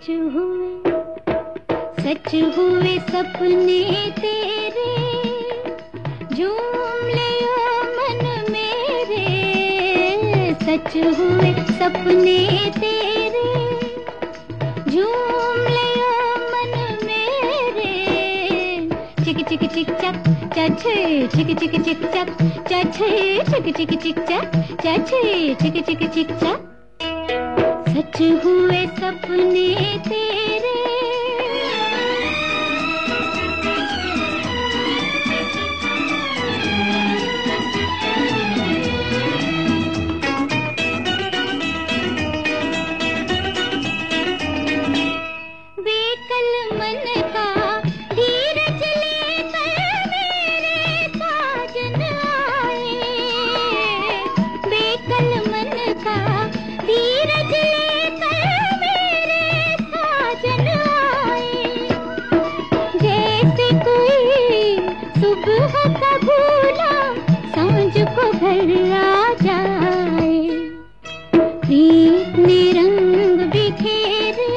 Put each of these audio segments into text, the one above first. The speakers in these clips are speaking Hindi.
हुए, सच हुए सपने तेरे, झूम लियो मन मेरे। सच हुए सपने तेरे, झूम लियो मन मेरे। चिक चिक चिक चक चछे, चिक चिक चिक चक चछे, चिक चिक चिक चक चछे, चिक चिक चिक चक। सच हुए सपने तेरे। बेकल मन का धीरज लेकर मेरे साजन आए। बेकल मन का धीरज लेकर मेरे साजन आए। जैसे कोई सुबह का भूला सांझ को घर आ जाए। प्रीत ने रंग बिखेरे,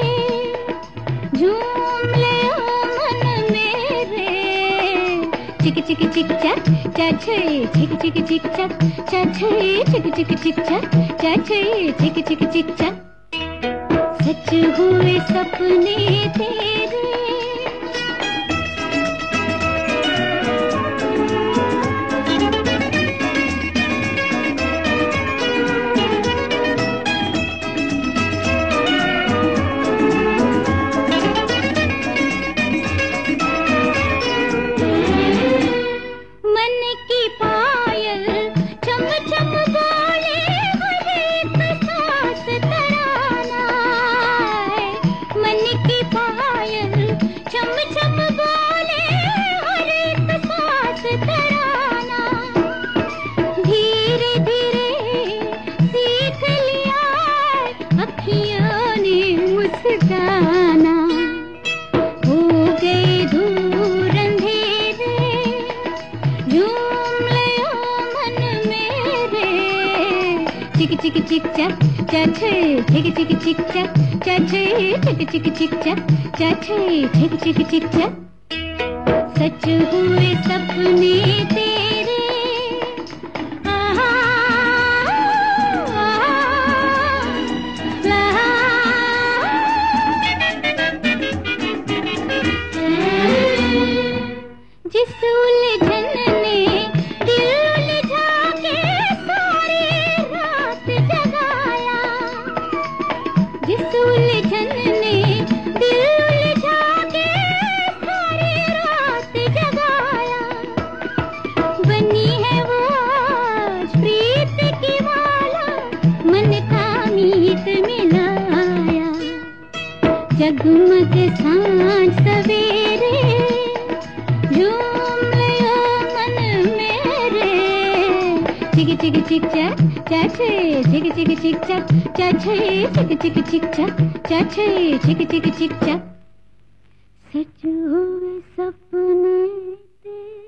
झूम ले मन मेरे। चिक चिक चिक चक चछे, चिक चिक चिक चक चछे, चिक चिक चिक चक चछे, चिक चिक चिक चक। सच हुए सपने तेरे। गाना हो गए दूर अंधेरे, झूम लियो मन मेरे। चिक चिक चिक चक चछे, चिक चिक चिक चक चछे, चिक चिक चिक चक चछे, चिक चिक चिक चक। सच हुए सपने तेरे। जिस उलझन ने दिल उलझा के सारी रात जगाया। जिस उलझन ने दिल उलझा के सारी रात जगाया। बनी है वो आज प्रीत की माला, मन का मीत मिलाया। जगमग सांझ सवेरे, झूम लियो मन मेरे। चिक चिक चिक चक चछे, चिक चिक चिक चक चछे, चिक चिक चिक चक चछे, चिक चिक चिक चक। सच हुए सपने तेरे।